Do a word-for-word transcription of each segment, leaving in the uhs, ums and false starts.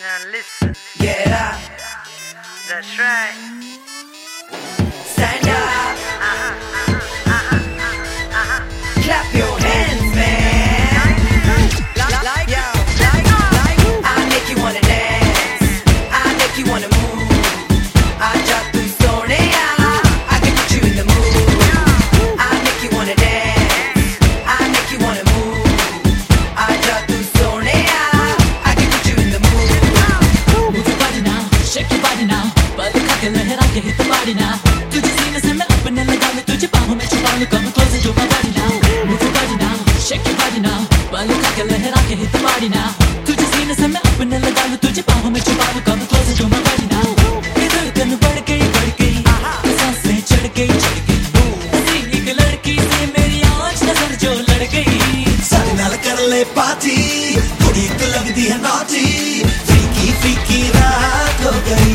Now listen. Get up. That's right. Stand up. Uh-huh, uh-huh, uh-huh, uh-huh. Clap your hands, man. Like, like, yo, like, like. I make you wanna dance. I make you wanna move. I drop through Sonia. I can put you in the mood. I make you wanna dance. I make you wanna move. I drop through Sonia. I can put you in the mood. Move your body now, shake your body now. पल खा के लहरा के hit the body now. तुझे सीने से मैं अपने लगा लूं, तुझे बाहों में छुपा लूं, come close to my body now. Move your body now, shake your body now. पल खा के लहरा के hit the body now. तुझे सीने से मैं अपने लगा लूं, तुझे बाहों में छुपा लूं, come close to my body now. ये धड़कन बढ़ गई बढ़ गई, सांसें चढ़ गई चढ़ गई. हंसी एक लड़की से मेरी आज नजर जो लड़ गई. सारे नाल कर ले पार्टी, कुड़ी तो लगदी है naughty. Freaky freaky रात हो गई.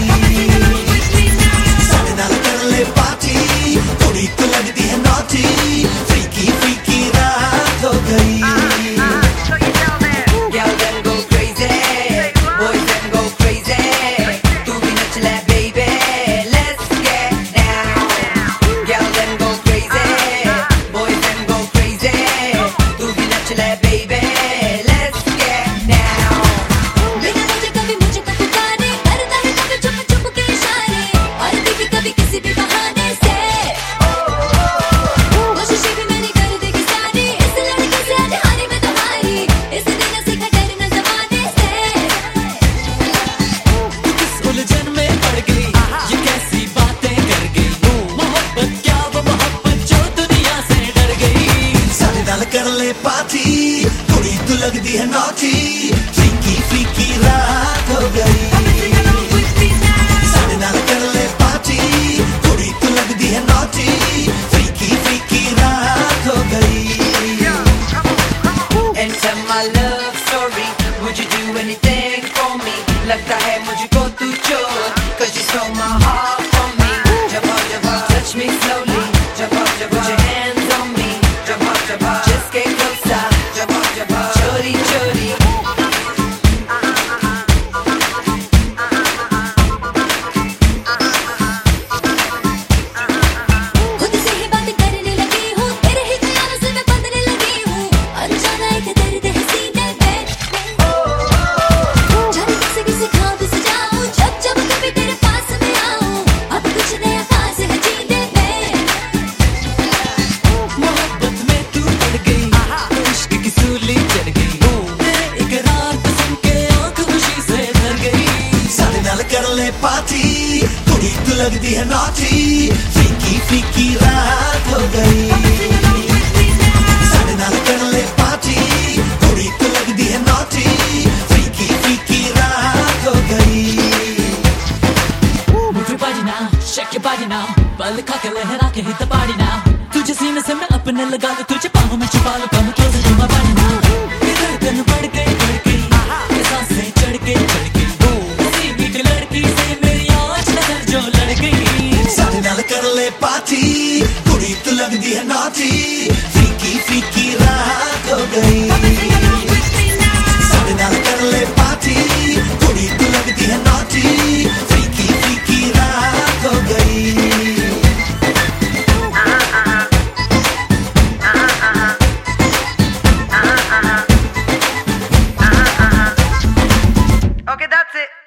सारे नाल कर ले पार्टी, कुड़ी तो लगदी है naughty. Freaky freaky रात हो गई. So you tell me. Girls them go crazy, boys them go crazy. तू भी नच ले baby, let's get down. Girls them go crazy, boys them go crazy. तू भी नच ले baby, let's get down. बिना मुझे कभी मुझे को पुकारे, करता है कभी चुप चुप के इशारे, और भी कभी किसी भी बहाने से कोशिशें भी मैंने कर देगी सारी, इस लड़के से आज हारी मैं तुम्हारी, इस दिन सीखा डरना ज़माने से. किस उलझन में पड़ गई, ये कैसी बातें कर गई. मोहब्बत क्या वो मोहब्बत जो दुनिया से डर गई. सारे नाल कर ले पार्टी, कुड़ी तो लगदी है naughty. Freaky freaky रात हो गई. सारे नाल कर ले पार्टी, कुड़ी तो लगदी है naughty. Freaky freaky रात हो गई. Enter my love story, would you do anything for me? लगता है मुझको तू चोर, 'cause you stole my heart from me. जबा जबा, touch me slowly. जबा जबा, put your hands on me. जबा जबा, just get closer. जबा जबा, चोरी चोरी. खुद से ही बात करने लगी हूँ, तेरे ही ख्यालों से मैं बंधने लगी हूँ, अनजाना एक दर्द है सीने में. जाने किसे किसे ख्वाब सजाऊं, जब जब कभी तेरे पास मैं आऊं, अब कुछ नया खास है जीने में. मोहब्बत में तू पड़ गई, इश्क की सूली चढ़ गई. तेरे इकरार को सुन के आँख खुशी से भर गई. सारे नाल कर ले पार्टी, कुड़ी तो लगदी है naughty. Freaky freaky रात हो गई. सारे नाल कर ले पार्टी, कुड़ी तो लगदी है naughty. Freaky freaky रात हो गई. Move your body now, shake your body now. पल खा के लहरा के hit the body now. तुझे सीने से मैं अपने लगा लूं, तुझे बाहों में छुपा लूं, come closer to my body now. ये धड़कन बढ़ गई बढ़ गई, ये सांसें चढ़ गई चढ़ गई. हंसी एक लड़की से मेरी आज नजर जो लड़ गई. सारे नाल कर ले पार्टी, कुड़ी तो लगदी है naughty. Freaky freaky रात हो गई. सारे नाल कर ले पार्टी, कुड़ी तो लगदी है naughty. Freaky freaky रात हो गई. Okay, that's it.